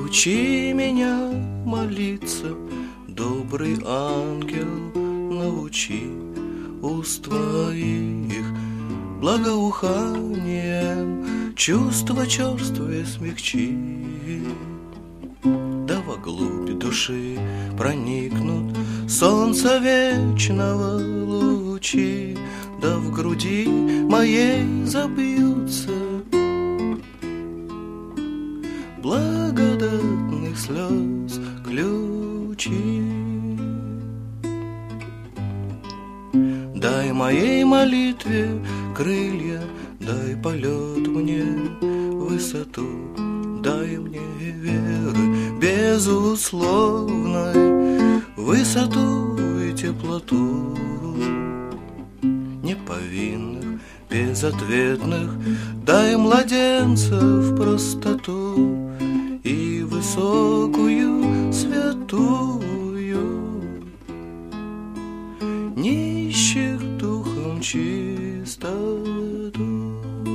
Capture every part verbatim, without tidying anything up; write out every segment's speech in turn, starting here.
Научи меня молиться, добрый ангел, научи уст твоих благоуханием чувства черствые смягчи. Да во глубь души проникнут солнца вечного лучи, да в груди моей забьются благодатных слез ключи. Дай моей молитве крылья, дай полет мне, высоту, дай мне веры безусловной, высоту и теплоту неповинных, безответных, дай младенцев простоту и высокую святую, нищих духом чистоту.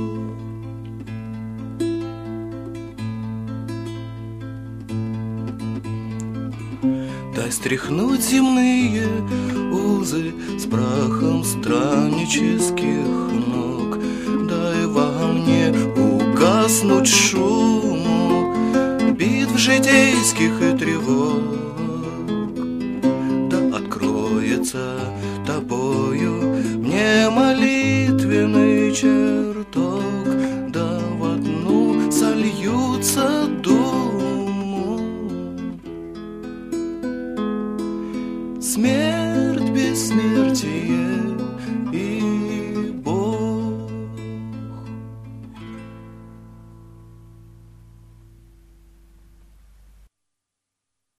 Дай стряхнуть земные узы с прахом страннических ног, дай во мне угаснуть шуму битв житейских и тревог, да откроется тобою мне молитвенный час.